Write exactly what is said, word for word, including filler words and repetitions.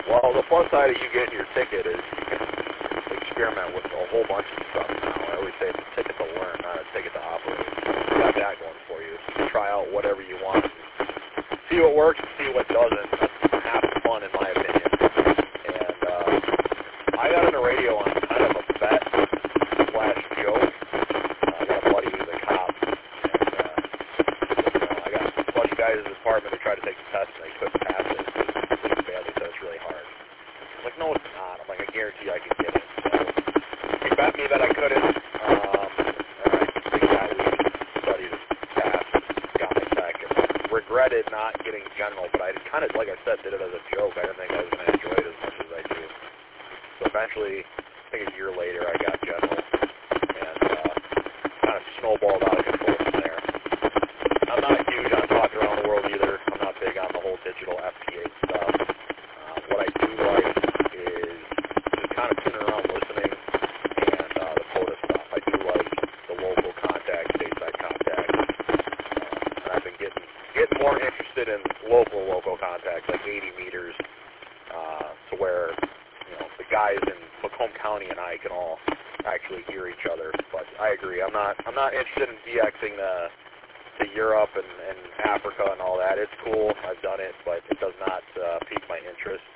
Well, the plus side of you getting your ticket is you can experiment with a whole bunch of stuff now. I always say it's a ticket to learn, not a ticket to operate. You got that going for you. So you can try out whatever you want. See what works and see what doesn't. That's half the fun, in my opinion. And uh, I got on the radio on kind of a bet slash joke. Uh, I got a buddy who's a cop, and uh, you know, I got a bunch of guys in the department who tried to take the test and they couldn't pass it because the police badly said it's really hard. I'm like, no, it's not. I'm like, I guarantee I can get it. So he bet me that I couldn't. Um, and I big guy we studied to pass, got my tech, and regretted not getting general, but I kind of, like I said, did it as a joke. I didn't think I was going to enjoy it as much as I do. So eventually, I think a year later, I got general, and uh, kind of snowballed out of control from there. I'm not huge on talking around the world either. I'm not big on the whole digital F P A stuff. Uh, what I do like is just kind of tuning around listening and uh, the POTA stuff. I do like the local contact, stateside contact, uh, and I've been getting getting more interested in local local contacts, like eighty meters, uh, to where you know the guys in Macomb County and I can all actually hear each other. But I agree, I'm not I'm not interested in DXing the to Europe and, and Africa and all that. It's cool. I've done it, but it does not uh, pique my interest.